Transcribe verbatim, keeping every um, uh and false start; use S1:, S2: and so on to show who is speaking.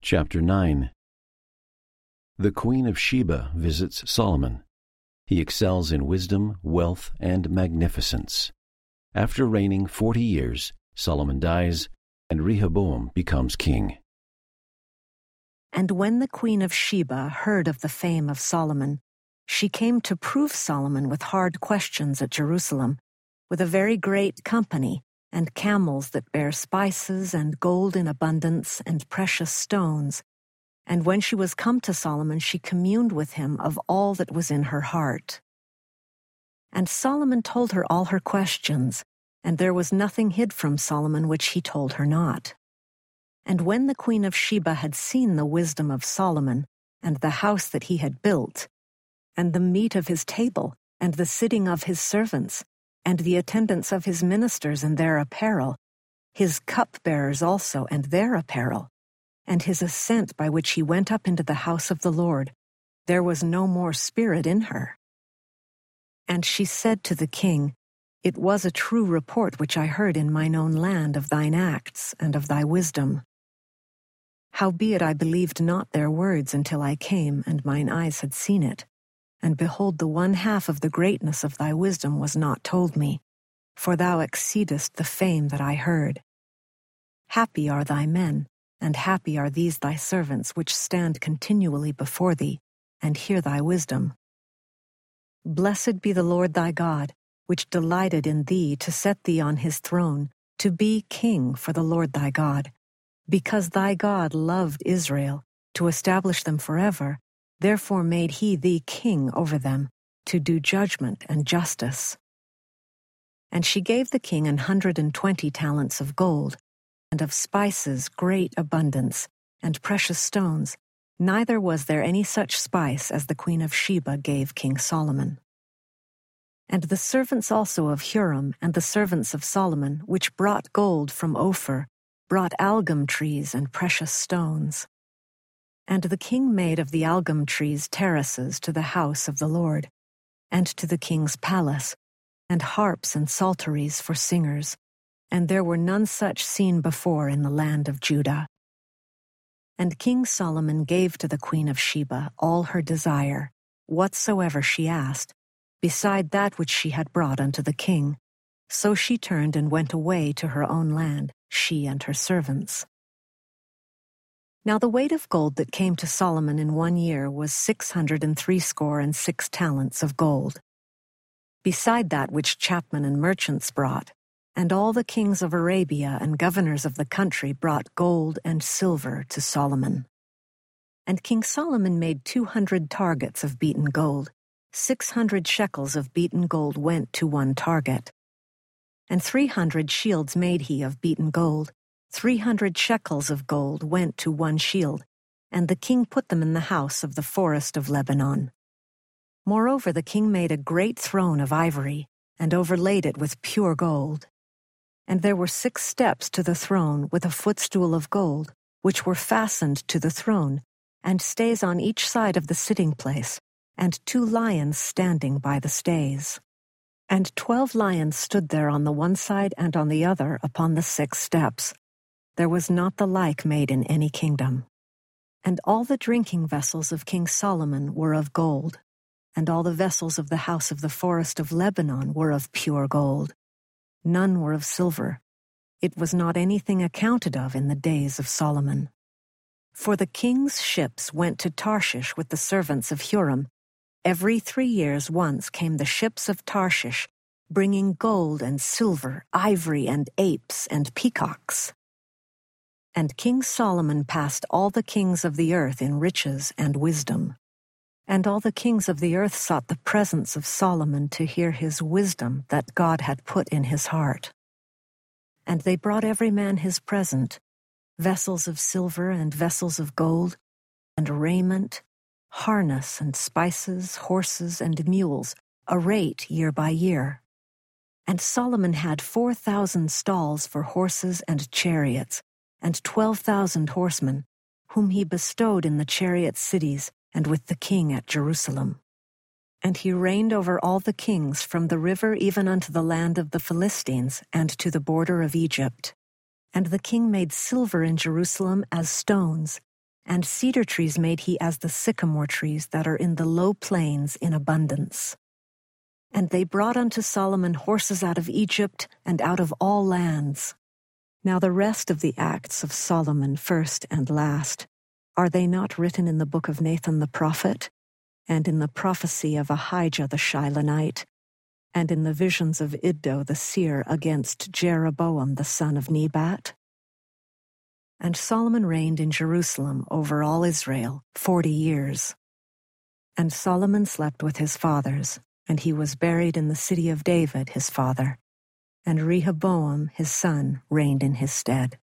S1: Chapter nine. The Queen of Sheba visits Solomon. He excels in wisdom, wealth, and magnificence. After reigning forty years, Solomon dies, and Rehoboam becomes king.
S2: And when the Queen of Sheba heard of the fame of Solomon, she came to prove Solomon with hard questions at Jerusalem, with a very great company, and camels that bear spices, and gold in abundance, and precious stones. And when she was come to Solomon, she communed with him of all that was in her heart. And Solomon told her all her questions, and there was nothing hid from Solomon which he told her not. And when the Queen of Sheba had seen the wisdom of Solomon, and the house that he had built, and the meat of his table, and the sitting of his servants, and the attendance of his ministers and their apparel, his cupbearers also and their apparel, and his ascent by which he went up into the house of the Lord, there was no more spirit in her. And she said to the king, It was a true report which I heard in mine own land of thine acts and of thy wisdom. Howbeit I believed not their words until I came, and mine eyes had seen it. And behold, the one half of the greatness of thy wisdom was not told me, for thou exceedest the fame that I heard. Happy are thy men, and happy are these thy servants which stand continually before thee, and hear thy wisdom. Blessed be the Lord thy God, which delighted in thee to set thee on his throne, to be king for the Lord thy God. Because thy God loved Israel, to establish them forever, therefore made he thee king over them, to do judgment and justice. And she gave the king an hundred and twenty talents of gold, and of spices great abundance, and precious stones. Neither was there any such spice as the Queen of Sheba gave King Solomon. And the servants also of Huram and the servants of Solomon, which brought gold from Ophir, brought algum trees and precious stones. And the king made of the algum trees terraces to the house of the Lord, and to the king's palace, and harps and psalteries for singers, and there were none such seen before in the land of Judah. And King Solomon gave to the Queen of Sheba all her desire, whatsoever she asked, beside that which she had brought unto the king. So she turned and went away to her own land, she and her servants. Now the weight of gold that came to Solomon in one year was six hundred and threescore and six talents of gold, beside that which chapmen and merchants brought, and all the kings of Arabia and governors of the country brought gold and silver to Solomon. And King Solomon made two hundred targets of beaten gold. Six hundred shekels of beaten gold went to one target. And three hundred shields made he of beaten gold. Three hundred shekels of gold went to one shield, and the king put them in the house of the forest of Lebanon. Moreover, the king made a great throne of ivory, and overlaid it with pure gold. And there were six steps to the throne with a footstool of gold, which were fastened to the throne, and stays on each side of the sitting place, and two lions standing by the stays. And twelve lions stood there on the one side and on the other upon the six steps. There was not the like made in any kingdom. And all the drinking vessels of King Solomon were of gold, and all the vessels of the house of the forest of Lebanon were of pure gold. None were of silver. It was not anything accounted of in the days of Solomon. For the king's ships went to Tarshish with the servants of Huram. Every three years once came the ships of Tarshish, bringing gold and silver, ivory and apes and peacocks. And King Solomon passed all the kings of the earth in riches and wisdom. And all the kings of the earth sought the presence of Solomon to hear his wisdom that God had put in his heart. And they brought every man his present, vessels of silver and vessels of gold, and raiment, harness and spices, horses and mules, a rate year by year. And Solomon had four thousand stalls for horses and chariots, and twelve thousand horsemen, whom he bestowed in the chariot cities and with the king at Jerusalem. And he reigned over all the kings from the river even unto the land of the Philistines and to the border of Egypt. And the king made silver in Jerusalem as stones, And cedar trees made he as the sycamore trees that are in the low plains in abundance. And they brought unto Solomon horses out of Egypt and out of all lands. Now the rest of the acts of Solomon, first and last, are they not written in the book of Nathan the prophet, and in the prophecy of Ahijah the Shilonite, and in the visions of Iddo the seer against Jeroboam the son of Nebat? And Solomon reigned in Jerusalem over all Israel forty years. And Solomon slept with his fathers, and he was buried in the city of David his father, and Rehoboam his son reigned in his stead.